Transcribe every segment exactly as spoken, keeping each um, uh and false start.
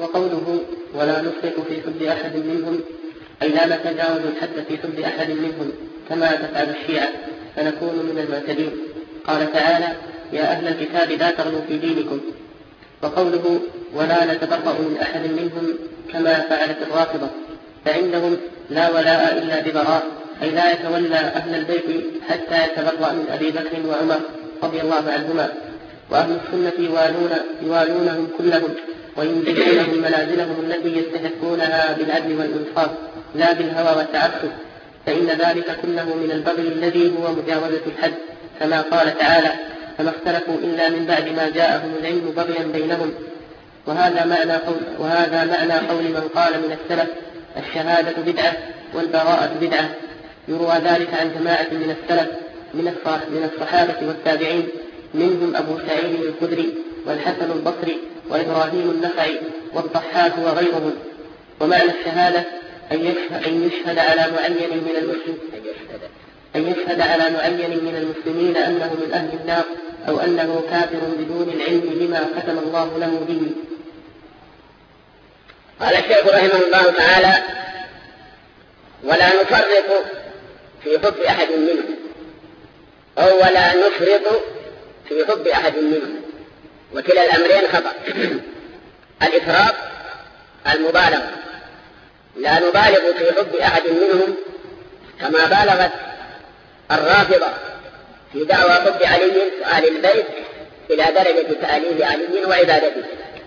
وقوله ولا نفرط في حب أحد منهم أي لا نتجاوز الحد في حب أحد منهم كما تفعل الشيعة فنكون من المعتدين. قال تعالى يا أهل الكتاب لا تغلوا في دينكم. وقوله ولا نتبرأ من أحد منهم كما فعلت الرافضة فعندهم لا ولاء إلا ببراء أي لا يتولى أهل البيت حتى يتبرأ من أبي بكر وعمر رضي الله عنهما. وأهل السنة يوالون يوالونهم كلهم وينزلونهم منازلهم التي يستحقونها بالعدل والإنصاف لا بالهوى والتعصب فإن ذلك كله من البغي الذي هو مجاوزة الحد كما قال تعالى فما اختلفوا إلا من بعد ما جاءهم العلم بغيا بينهم. وهذا معنى قول, وهذا معنى قول من قال من السلف الشهادة بدعة والبراءة بدعة. يروى ذلك عن جماعة من السلف من الصحابة والتابعين منهم أبو سعيد الخدري والحسن البصري وإبراهيم النخعي والضحاك وغيرهم. ومعنى الشهادة أن يشهد على معين من المسلمين أن يشهد على معين من المسلمين أنه من أهل النار أو أنه كافر بدون العلم بما ختم الله له به. قال الشيخ رحمه الله تعالى ولا نفرط في حب أحد منهم أو ولا نفرط في حب أحد منهم وكلا الأمرين خطأ. الإفراط المبالغة لا نبالغ في حب أحد منهم كما بالغت الرافضة في دعوى حب علي وآل البيت إلى درجة تأليه علي وعبادته.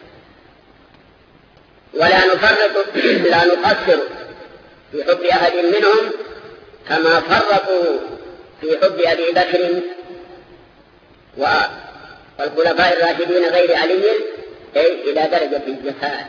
ولا نفرط لا نقصر في حب أحد منهم كما فرطوا في حب أبي بكر والخلفاء الراشدين غير علي أي إلى درجة الجفاء.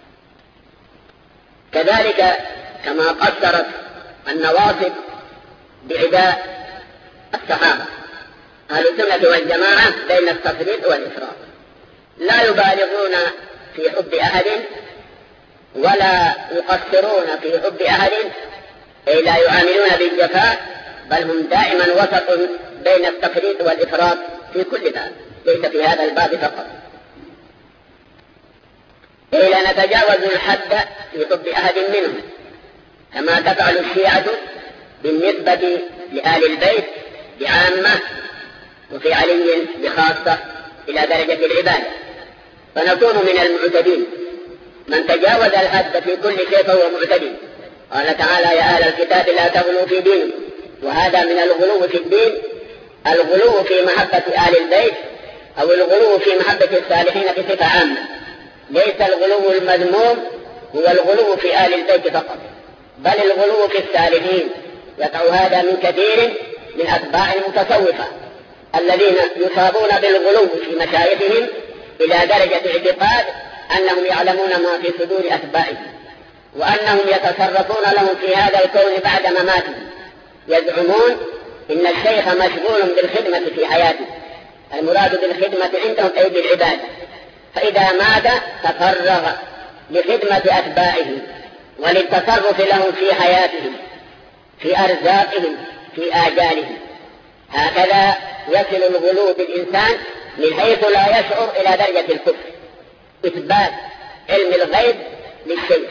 كذلك كما قصرت النواصب بعداء الصحابة. أهل السنة والجماعة بين التفريط والإفراط لا يبالغون في حب أحد ولا يقصرون في حب أحد أي لا يعاملون بالجفاء بل هم دائما وسط بين التفريط والإفراط في كل باب ليس في هذا الباب فقط. أي لا نتجاوز الحد في حب أحد منهم كما تفعل الشيعة بالنسبة لآل البيت بعامة وفي علي بخاصة إلى درجة العبادة فنكون من المعتدين. من تجاوز الحد في كل شيء فهو معتدي. قال تعالى يا أهل الكتاب لا تغلوا في دينكم وهذا من الغلو في الدين الغلو في محبة آل البيت أو الغلو في محبة الصالحين بصفة عامة. ليس الغلو المذموم هو الغلو في آل البيت فقط بل الغلو في الصالحين. يقع هذا من كثير من أتباع المتصوفة الذين يصابون بالغلو في مشايخهم إلى درجة اعتقاد أنهم يعلمون ما في صدور أتباعهم وأنهم يتصرفون لهم في هذا الكون بعد مماتهم. يزعمون إن الشيخ مشغول بالخدمة في حياته. المراد بالخدمة عندهم أي بالعبادة فإذا مات تفرغ لخدمة أتباعه وللتصرف لهم في حياتهم في أرزاقهم في آجالهم. هكذا يصل الغلو بالإنسان من حيث لا يشعر إلى درجة الكفر. إثبات علم الغيب للشيخ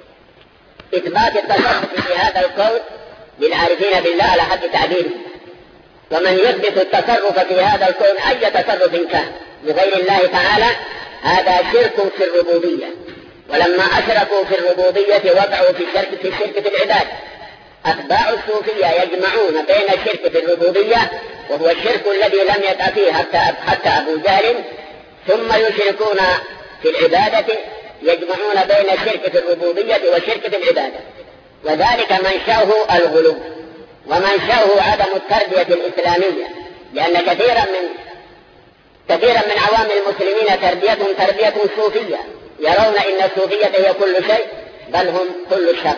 إثبات التصرف في هذا الكون للعارفين بالله على حد تعبيره. ومن يثبت التصرف في هذا الكون أي تصرف كان لغير الله تعالى هذا شرك في الربوبية. ولما أشركوا في الربوبية وقعوا في الشرك في الشرك في العبادة. أتباع الصوفية يجمعون بين الشرك في الربوبية وهو الشرك الذي لم يقع فيه حتى, حتى أبو جهل ثم يشركون في العبادة يجمعون بين الشرك في الربوبية والشرك في العبادة. وذلك منشأه الغلو ومنشأه عدم التربية الإسلامية لأن كثيرا من كثيرا من عوام المسلمين تربيتهم تربية صوفية يرون إن الصوفية هي كل شيء بل هم كل الشر.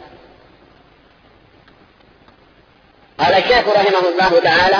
قال الشيخ رحمه الله تعالى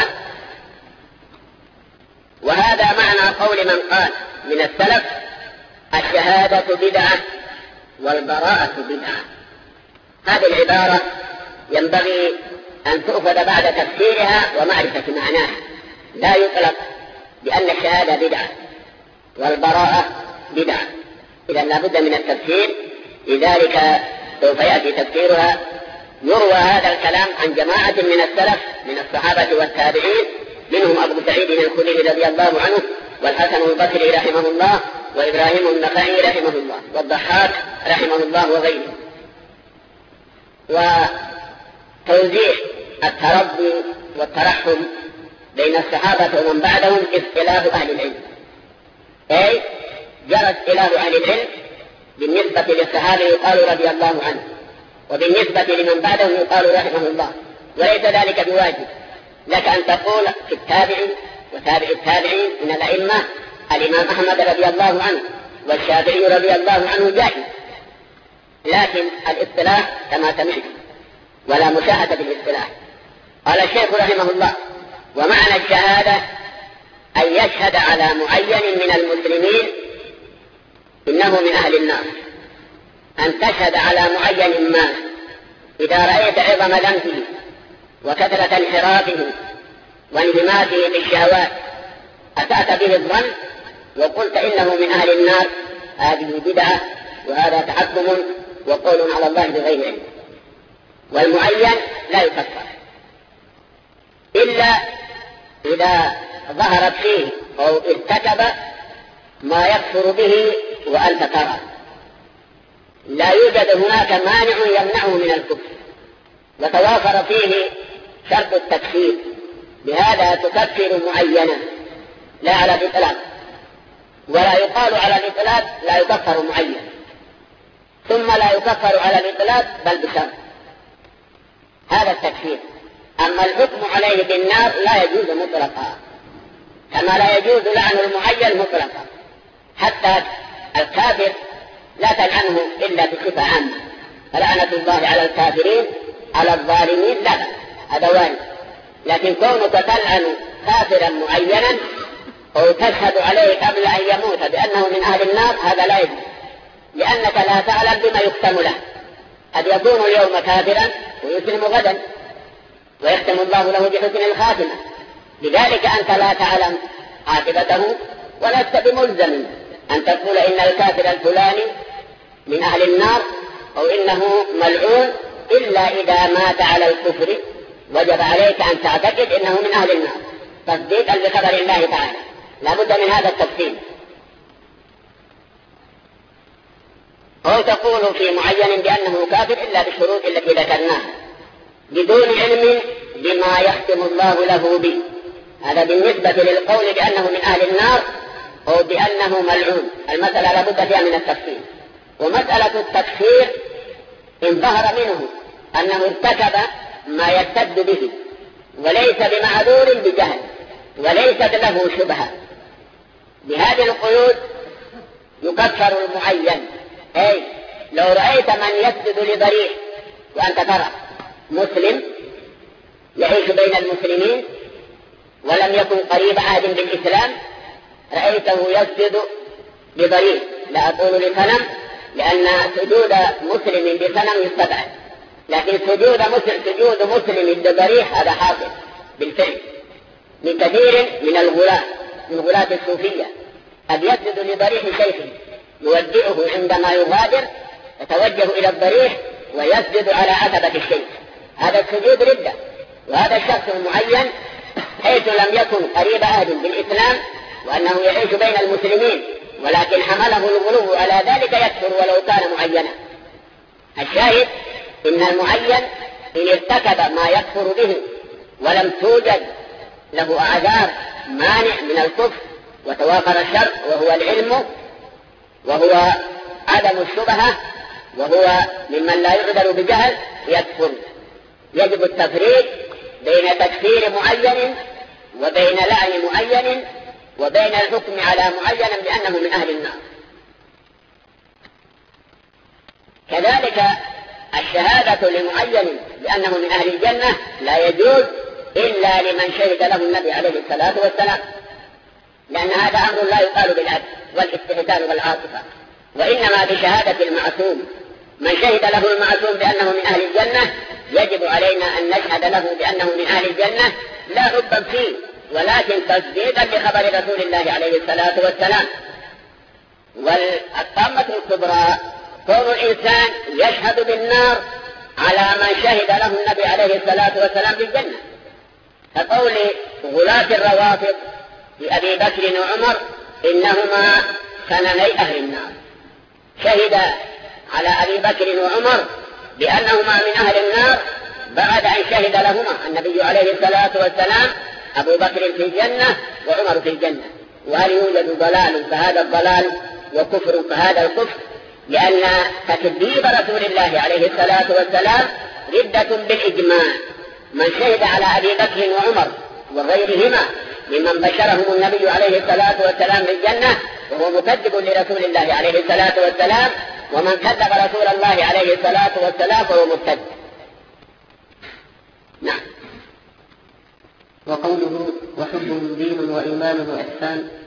وهذا معنى قول من قال من السلف الشهادة بدعة والبراءة بدعة. هذه العبارة ينبغي أن تؤخذ بعد تفسيرها ومعرفة معناها. لا يطلق بأن الشهادة بدعة والبراءة بدعة إذا لابد من التفسير، لذلك سوف يأتي تفسيرها. يروى هذا الكلام عن جماعة من السلف من الصحابة والتابعين، منهم أبو سعيد الخدري رضي الله عنه، والحسن البصري رحمه الله، وإبراهيم النخعي رحمه الله، والضحاك رحمه الله وغيره. وتوزيع التربي والترحم بين الصحابة ومن بعدهم اصطلاح أهل العلم، أي جرى اصطلاح أهل العلم بالنسبة للصحابة يقال رضي الله عنه، وبالنسبة لمن بعدهم يقال رحمه الله، وليس ذلك بواجب لك أن تقول في التابعين وتابع التابعين من الأئمة الإمام أحمد رضي الله عنه والشافعي رضي الله عنه جائز، لكن الاصطلاح كما سمعت ولا مشاهدة بالاصطلاح. قال الشيخ رحمه الله: ومعنى الشهادة أن يشهد على معين من المسلمين إنه من أهل النار، أن تشهد على معين ما إذا رأيت عظم ذنبه وكثرة انحرافه وانهماكه في الشهوات أتأت به الظن وقلت إنه من أهل النار، هذه بدعة وهذا تحكم وقول على الله بغير علم. والمعين لا يكفر إلا إذا ظهرت فيه أو ارتكب ما يكفر به وأنت ترى، لا يوجد هناك مانع يمنعه من الكفر وتوافر فيه شرط التكفير، بهذا تكفر معينا لا على الإطلاق، ولا يقال على الإطلاق لا يكفر معين، ثم لا يكفر على الإطلاق بل بشرط، هذا التكفير. أما الحكم عليه بالنار لا يجوز مطلقا، كما لا يجوز لعن المعين مطلقا، حتى الكافر لا تلعنه إلا بصفة عامة، فلعنة الله على الكافرين على الظالمين لا، هذا وارد. لكن كونك تلعن كافرا معينا أو تشهد عليه قبل أن يموت بأنه من أهل النار هذا لا يجوز، لأنك لا تعلم بما يختم له، قد يكون اليوم كافرا ويسلم غدا ويختم الله له بحسن الخاتمة، لذلك أنت لا تعلم عاقبته ولست بملزم أن تقول إن الكافر الفلاني من أهل النار أو إنه ملعون إلا إذا مات على الكفر، وجب عليك أن تعتقد إنه من أهل النار تصديقا بخبر الله تعالى، لا بد من هذا التفصيل. أو تقول في معين بأنه كافر إلا بالشروط التي ذكرناها بدون علم بما يختم الله له به، هذا بالنسبة للقول بأنه من أهل النار أو بأنه ملعون، المسألة لا بد فيها من التفصيل. ومسألة التكفير إن ظهر منه أنه ارتكب ما يرتد به وليس بمعذور بجهل وليست له شبهة، بهذه القيود يكفر المعين. أي لو رأيت من يسجد لضريح وأنت ترى مسلم يعيش بين المسلمين ولم يكن قريب عهد بالإسلام، رأيته يسجد لضريح، لا أقول لصنم لأن سجود مسلم بصنم يستبعد، لكن سجود مسلم سجود مسلم لضريح هذا حاصل بالفعل من كثير من الغلاة من غلاة الصوفية، قد يسجد لضريح شيخ يودعه عندما يغادر يتوجه إلى الضريح ويسجد على عتبة الشيخ، هذا السجود ردة. وهذا الشخص المعين حيث لم يكن قريب عهد بالإسلام وأنه يعيش بين المسلمين ولكن حمله الغلو على ذلك يكفر ولو كان معينا. الشاهد إن المعين إن ارتكب ما يكفر به ولم توجد له أعذار مانع من الكفر وتوافر الشرط وهو العلم وهو عدم الشبهة وهو ممن لا يعذر بجهل يكفر. يجب التفريق بين تكفير معين وبين لعن معين وبين الحكم على معين بأنه من أهل النار. كذلك الشهادة لمعين بأنه من أهل الجنة لا يجوز إلا لمن شهد له النبي عليه الصلاة والسلام، لأن هذا أمر لا يقال بالعدل والاستهتار والعاطفة، وإنما بشهادة المعصوم. من شهد له المعصوم بأنه من أهل الجنة يجب علينا أن نشهد له بأنه من أهل الجنة لا حبا فيه ولكن تصديقا لخبر رسول الله عليه الصلاة والسلام. والطامة الكبرى كون الإنسان يشهد بالنار على من شهد له النبي عليه الصلاة والسلام بالجنة، كقول غلاة الروافض لأبي بكر وعمر إنهما سنني أهل النار، شهد على أبي بكر وعمر بأنهما من أهل النار بعد أن شهد لهما النبي عليه الصلاة والسلام أبو بكر في الجنة وعمر في الجنة. وهل يوجد ضلال فهذا الضلال وكفر فهذا الكفر؟ لأن تكذيب رسول الله عليه الصلاة والسلام ردة بالإجماع. من شهد على أبي بكر وعمر وغيرهما ممن بشرهم النبي عليه الصلاة والسلام بالجنة وهو مكذب لرسول الله عليه الصلاة والسلام، ومن كذب رسول الله عليه الصلاة والسلام فهو مرتد. نعم. وقوله وحب دين وإيمان وإحسان